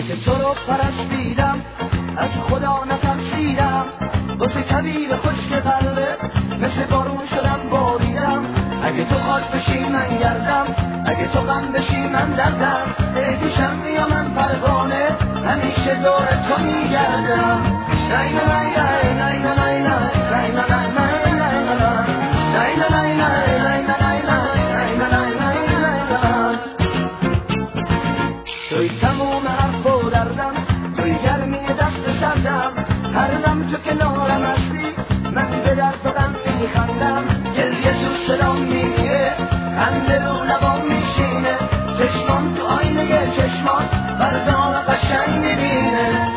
که تو رو پرستیدم از خدا نترسیدم واسه کبیر خشک قلبه مثل بارون شدم باریدم اگه تو خاک بشی من گردم اگه تو غم بشی من دردم پیشم یا من پروانه همیشه دور تو میگردم توی تموم حرف و دردم توی گرمی دست سردم هر دم تو کنارم هستی من به درد و غم میخندم گریه تو صدام میگه خنده رو لبام میشینه چشمان تو آینه چشمان بردار قشنگ میبینه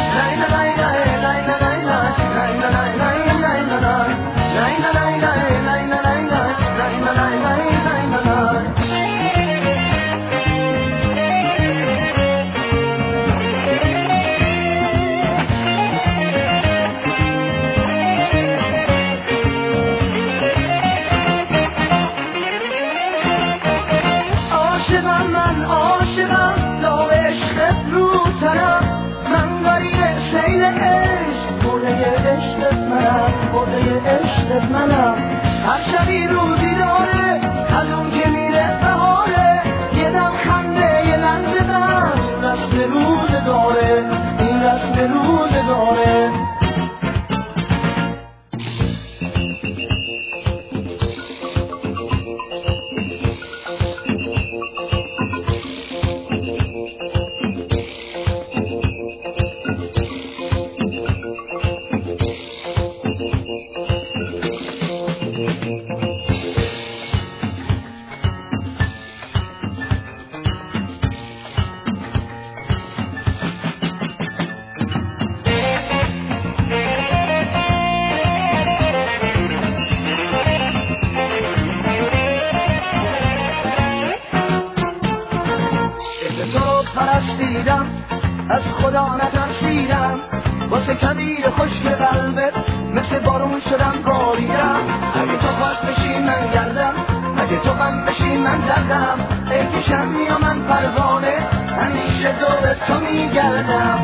من عاشقم لا عشقت رو تنم من غریب سیل عشق برده عشقت منم برده عشقت منم هر شبی روزی داره از اون که میره بهاره یه دم خنده یه لنز دم این رسم روز داره این رسم روز داره پرستیدم از خدا نترسیدم واسه کبیر خشک قلبت مثل بارون شدم باریدم اگه تو خاک بشی من گردم اگه تو غم بشی من دردم پیشم یا من پروانه همیشه دور تو میگردم